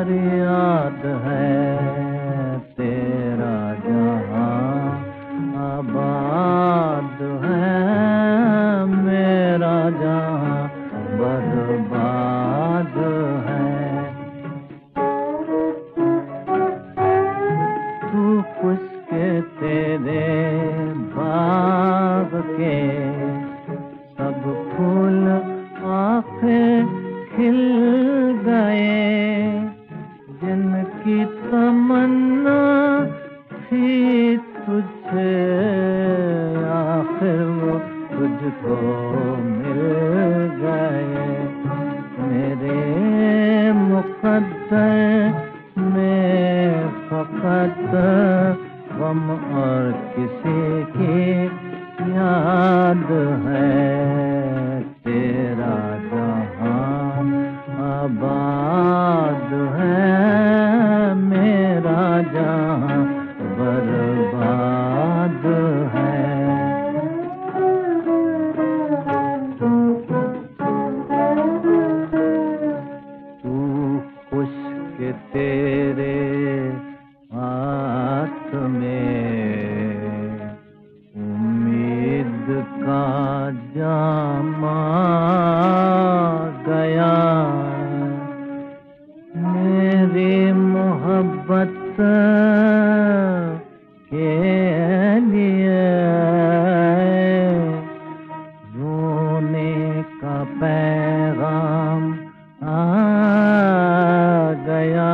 फरियाद है तेरा जहां आबाद है, मेरा जहां बर्बाद है। तू खुश के तेरे बाग के सब फूल आंखें खिल गए, जिनकी तमन्ना थी तुझसे आखिर वो तुझको मिल गए। मेरे मुकद्दर में फकत गम और किसी की याद है, तेरा जहां आबाद है, मेरा जहां बर्बाद है। तू खुश के तेरे हाथ में उम्मीद का जामा गया, मेरी मोहब्बत के लिए रोने का पैगाम आ गया।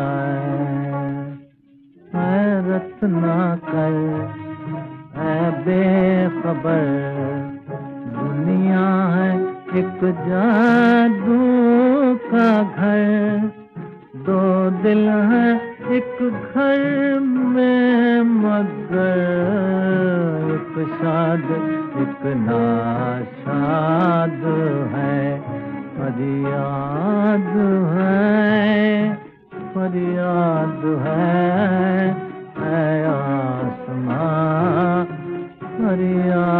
हैरत ना कर ऐ बेखबर, दुनिया है एक जादू का घर, दो दिल है एक घर में मगर एक शाद एक नाशाद है। फरियाद है आसमां, फरियाद